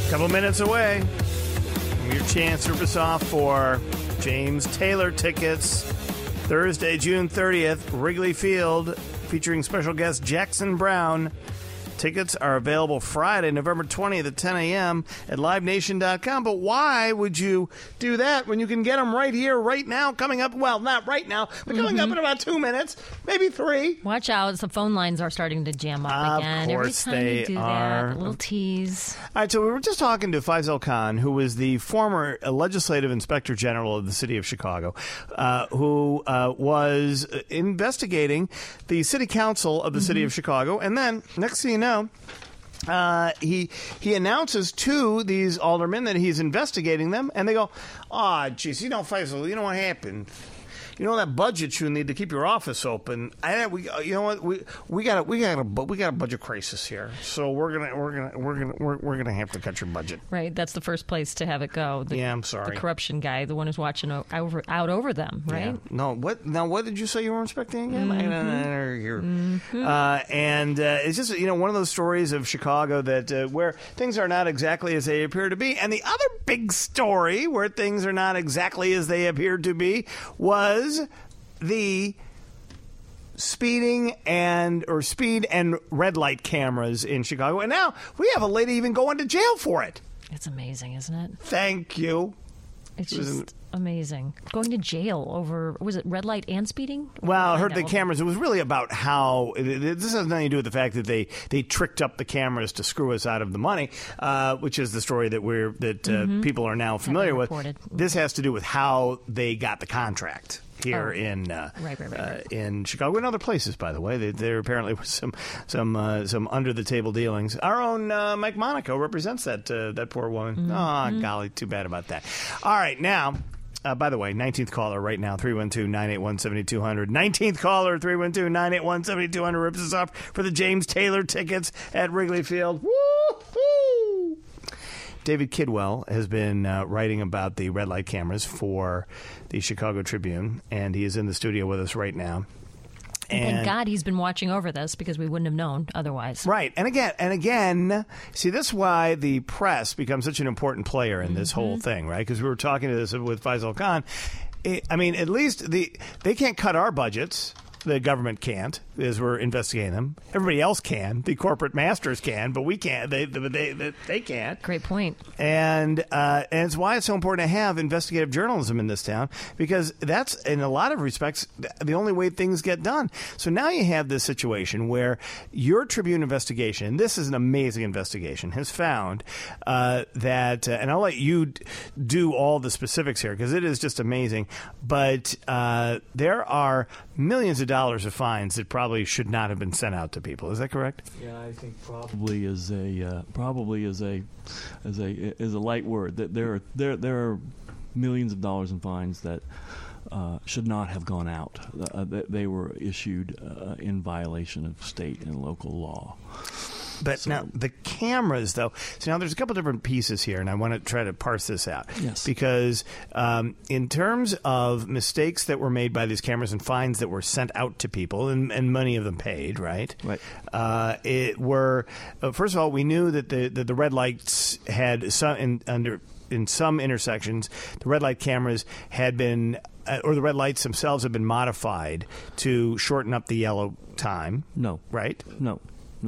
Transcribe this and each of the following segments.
Couple minutes away from your chance to rip us off for James Taylor tickets. Thursday, June 30th, Wrigley Field, featuring special guest Jackson Brown. Tickets are available Friday, November 20th at 10 a.m. at livenation.com. But why would you do that when you can get them right here, right now, coming up? Well, not right now, but coming up in about 2 minutes, maybe 3. Watch out. The phone lines are starting to jam up again. Of course Every time they you do are. that, a little tease. All right, so we were just talking to Faisal Khan, who was the former legislative inspector general of the city of Chicago, who was investigating the city council of the city of Chicago. And then, next thing you know, he announces to these aldermen that he's investigating them, and they go, geez, Faisal, you know what happened? You know that budget you need to keep your office open. You know what? We got a budget crisis here, so we're gonna have to cut your budget. Right, that's the first place to have it go. I'm sorry. The corruption guy, the one who's watching out over them, right? Yeah. No, what? Now, what did you say you were inspecting again? And it's just one of those stories of Chicago that where things are not exactly as they appear to be. And the other big story where things are not exactly as they appeared to be was the speed and red light cameras in Chicago. And now we have a lady even going to jail for it. It's amazing, isn't it? Thank you. It's just amazing. Going to jail over, was it red light and speeding? Well, I heard the cameras. It was really about how, this has nothing to do with the fact that they tricked up the cameras to screw us out of the money, which is the story that people are now familiar with. This has to do with how they got the contract here in Chicago and other places, by the way. There apparently was some under the table dealings. Our own Mike Monaco represents that poor woman. Golly, too bad about that. All right, now, by the way, 19th caller right now, 312-981-7200. 19th caller, 312-981-7200 rips us off for the James Taylor tickets at Wrigley Field. Woo-hoo! David Kidwell has been writing about the red light cameras for the Chicago Tribune, and he is in the studio with us right now. And thank God he's been watching over this, because we wouldn't have known otherwise. Right. And again, see, this is why the press becomes such an important player in this whole thing, right? Because we were talking to this with Faisal Khan. I mean, at least they can't cut our budgets. The government can't, as we're investigating them. Everybody else can. The corporate masters can, but we can't. They can't. Great point. And it's why it's so important to have investigative journalism in this town, because that's, in a lot of respects, the only way things get done. So now you have this situation where your Tribune investigation, and this is an amazing investigation, has found that, and I'll let you do all the specifics here, because it is just amazing, but there are millions of dollars of fines that probably should not have been sent out to people. Is that correct? Yeah, I think probably is a light word. That there are millions of dollars in fines that should not have gone out. They were issued in violation of state and local law. But now, the cameras, though, so now there's a couple different pieces here, and I want to try to parse this out. Yes. Because in terms of mistakes that were made by these cameras and fines that were sent out to people, and many of them paid, right? Right. First of all, we knew that the red lights had some, in some intersections, the red light cameras had been, or the red lights themselves have been modified to shorten up the yellow time. No. Right? No.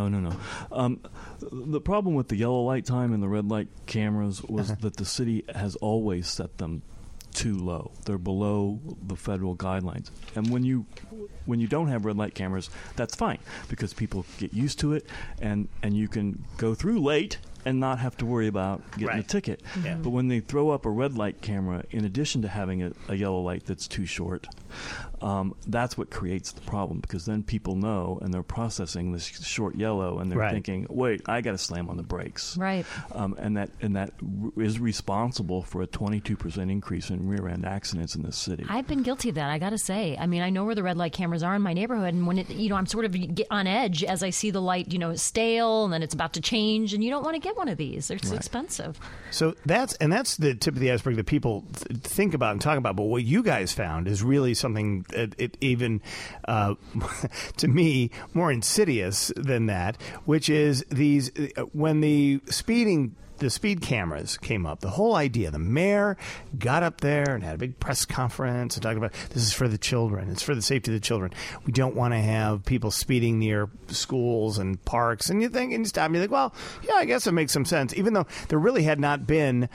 The problem with the yellow light time and the red light cameras was that the city has always set them too low. They're below the federal guidelines. And when you don't have red light cameras, that's fine, because people get used to it, and you can go through late and not have to worry about getting a ticket. Yeah. But when they throw up a red light camera, in addition to having a yellow light that's too short, that's what creates the problem, because then people know, and they're processing this short yellow, and they're thinking, wait, I got to slam on the brakes. Right. And that is responsible for a 22% increase in rear-end accidents in this city. I've been guilty of that, I got to say. I mean, I know where the red light cameras are in my neighborhood, and when I'm sort of on edge as I see the light, stale, and then it's about to change, and you don't want to get one of these. They're too expensive. So that's the tip of the iceberg that people think about and talk about. But what you guys found is really something even to me more insidious than that, which is when the speeding the speed cameras came up, the whole idea, the mayor got up there and had a big press conference and talked about this is for the children. It's for the safety of the children. We don't want to have people speeding near schools and parks. And you think, and you stop and you're like, well, yeah, I guess it makes some sense, even though there really had not been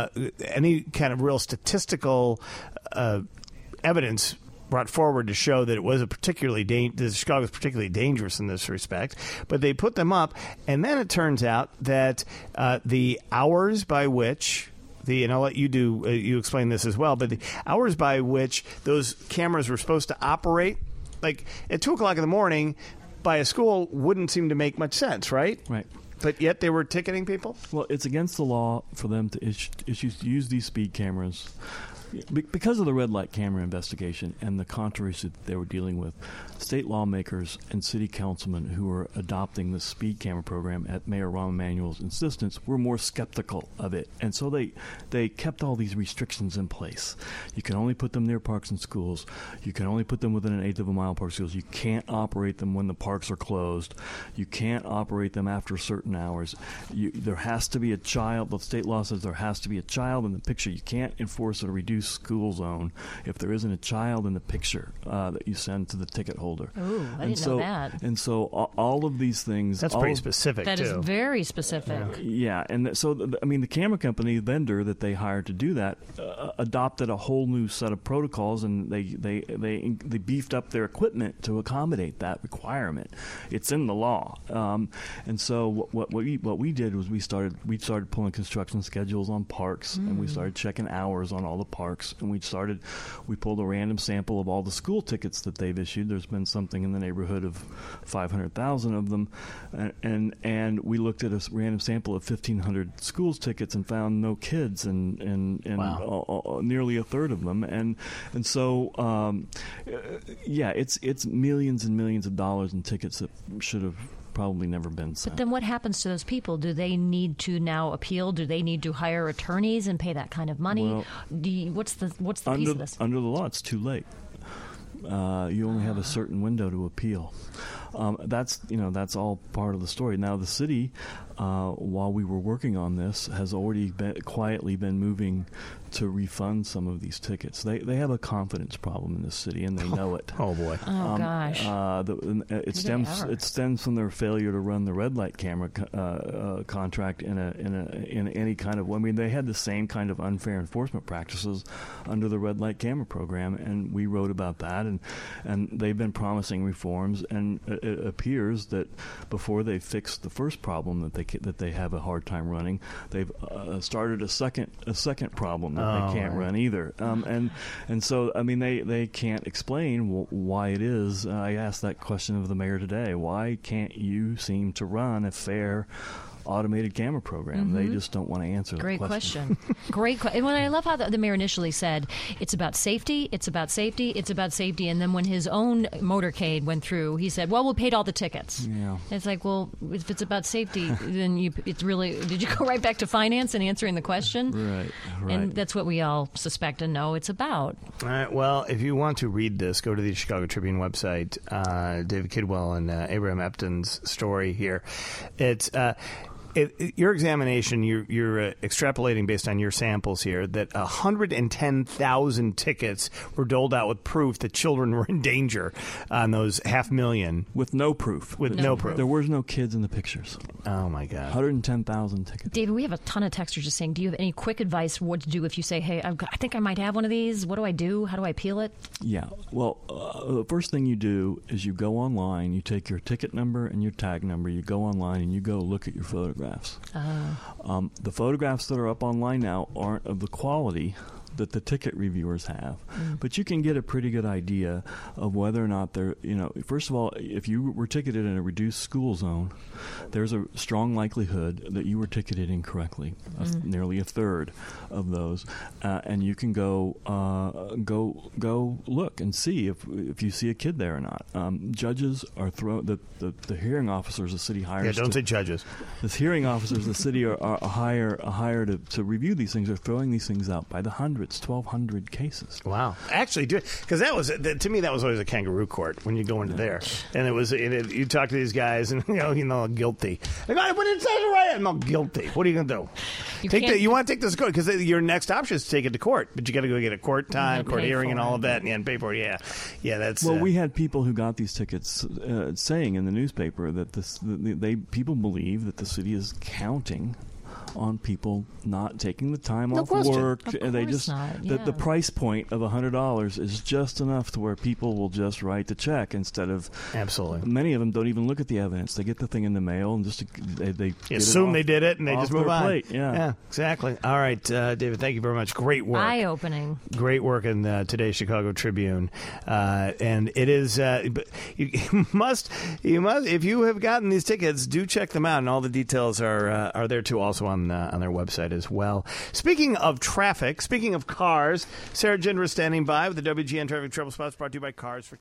any kind of real statistical evidence brought forward to show that it was that Chicago was particularly dangerous in this respect. But they put them up, and then it turns out that the hours by which and I'll let you explain this as well, but the hours by which those cameras were supposed to operate, like at 2 o'clock in the morning by a school, wouldn't seem to make much sense, right? Right. But yet they were ticketing people? Well, it's against the law for them to use these speed cameras. Because of the red light camera investigation and the controversy that they were dealing with, state lawmakers and city councilmen who were adopting the speed camera program at Mayor Rahm Emanuel's insistence were more skeptical of it. And so they kept all these restrictions in place. You can only put them near parks and schools. You can only put them within an eighth of a mile of park schools. You can't operate them when the parks are closed. You can't operate them after certain hours. There has to be a child. The state law says there has to be a child in the picture. You can't enforce a reduced school zone if there isn't a child in the picture that you send to the ticket holder. Oh, I didn't know that. And so all of these things... That's pretty specific, That is very specific. Yeah, and so, the camera company vendor that they hired to do that adopted a whole new set of protocols, and they beefed up their equipment to accommodate that requirement. It's in the law. And so what we did was we started pulling construction schedules on parks, and we started checking hours on all the parks. And we pulled a random sample of all the school tickets that they've issued. There's been something in the neighborhood of 500,000 of them, and we looked at a random sample of 1,500 schools tickets and found no kids in wow. Nearly a third of them. And so it's millions and millions of dollars in tickets that should have probably never been sent. But then what happens to those people? Do they need to now appeal? Do they need to hire attorneys and pay that kind of money? Well, what's the piece of this? Under the law, it's too late. You only have a certain window to appeal. That's all part of the story. Now the city, while we were working on this, has already quietly been moving to refund some of these tickets. They have a confidence problem in this city, and they know it. Oh boy! Oh gosh! It stems from their failure to run the red light camera contract in any kind of. I mean, they had the same kind of unfair enforcement practices under the red light camera program, and we wrote about that. And they've been promising reforms, and it appears that before they fix the first problem that they have a hard time running, they've started a second problem that they can't run either. And so I mean they can't explain why it is. I asked that question of the mayor today. Why can't you seem to run a fair automated camera program? Mm-hmm. They just don't want to answer that question. Great question. When I love how the mayor initially said, it's about safety, it's about safety, it's about safety. And then when his own motorcade went through, he said, well, we paid all the tickets. Yeah. It's like, well, if it's about safety, then did you go right back to finance and answering the question? Right. And that's what we all suspect and know it's about. All right. Well, if you want to read this, go to the Chicago Tribune website, David Kidwell and Abraham Epton's story here. It's... your examination, you're extrapolating based on your samples here that 110,000 tickets were doled out with proof that children were in danger on those 500,000. With no proof. With no proof. There was no kids in the pictures. Oh, my God. 110,000 tickets. David, we have a ton of texters just saying, do you have any quick advice what to do if you say, hey, I think I might have one of these? What do I do? How do I appeal it? Yeah. Well, the first thing you do is you go online, you take your ticket number and your tag number, you go online and you go look at your photographs. The photographs that are up online now aren't of the quality that the ticket reviewers have. But you can get a pretty good idea of whether or not they're, first of all, if you were ticketed in a reduced school zone, there's a strong likelihood that you were ticketed incorrectly, nearly a third of those. And you can go look and see if you see a kid there or not. Judges are the hearing officers the city hires. Yeah, don't say judges. The hearing officers the city are hired to review these things. Are throwing these things out by the hundreds. It's 1,200 cases. Wow. Actually, because to me, that was always a kangaroo court when you go into there. And you talk to these guys and, guilty. They go, but it says it right. I'm not guilty. What are you going to do? You want to take this to court because your next option is to take it to court. But you got to go get a court time, court hearing, and all of that, and pay for it. Yeah, that's. Well, we had people who got these tickets saying in the newspaper that people believe that the city is counting on people not taking the time off work. They just that the price point of $100 is just enough to where people will just write the check instead of. Absolutely. Many of them don't even look at the evidence. They get the thing in the mail and just they assume they did it and they just move on. Plate. Yeah, exactly. All right, David, thank you very much. Great work. Eye-opening. Great work in today's Chicago Tribune, and it is. You must if you have gotten these tickets, do check them out, and all the details are there too. Also on their website as well. Speaking of traffic, speaking of cars, Sarah Gindra standing by with the WGN Traffic Trouble Spots brought to you by Cars for